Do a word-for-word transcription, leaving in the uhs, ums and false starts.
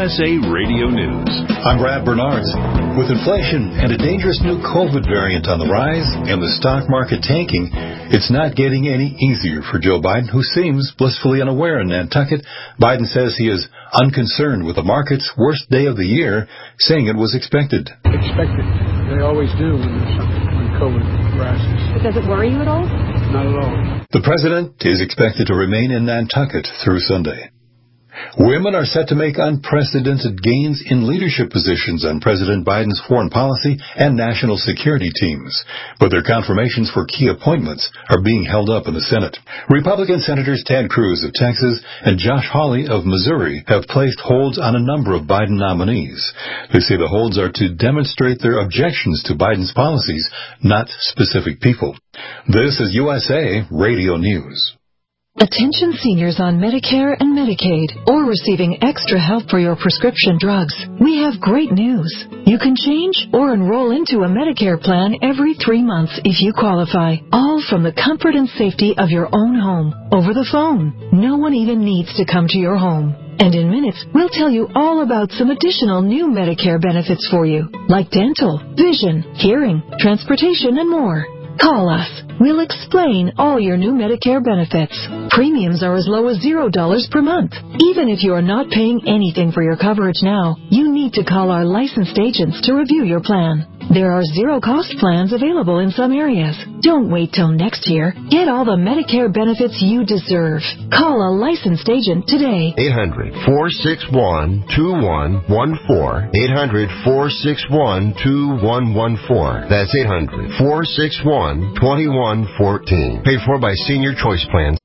S A Radio News. I'm Brad Bernards. With inflation and a dangerous new COVID variant on the rise and the stock market tanking, it's not getting any easier for Joe Biden, who seems blissfully unaware in Nantucket. Biden says he is unconcerned with the market's worst day of the year, saying it was expected. Expected. They always do when there's something, when COVID rises. But does it worry you at all? Not at all. The president is expected to remain in Nantucket through Sunday. Women are set to make unprecedented gains in leadership positions on President Biden's foreign policy and national security teams, but their confirmations for key appointments are being held up in the Senate. Republican Senators Ted Cruz of Texas and Josh Hawley of Missouri have placed holds on a number of Biden nominees. They say the holds are to demonstrate their objections to Biden's policies, not specific people. This is U S A Radio News. Attention seniors on Medicare and Medicaid or receiving extra help for your prescription drugs. We have great news. You can change or enroll into a Medicare plan every three months if you qualify, all from the comfort and safety of your own home, over the phone. No one even needs to come to your home. And in minutes, we'll tell you all about some additional new Medicare benefits for you, like dental, vision, hearing, transportation, and more. Call us. We'll explain all your new Medicare benefits. Premiums are as low as zero dollars per month. Even if you are not paying anything for your coverage now, you need to call our licensed agents to review your plan. There are zero-cost plans available in some areas. Don't wait till next year. Get all the Medicare benefits you deserve. Call a licensed agent today. eight hundred, four six one, two one one four. eight hundred, four six one, two one one four. That's eight hundred, four six one, two one one four. Paid for by Senior Choice Plans.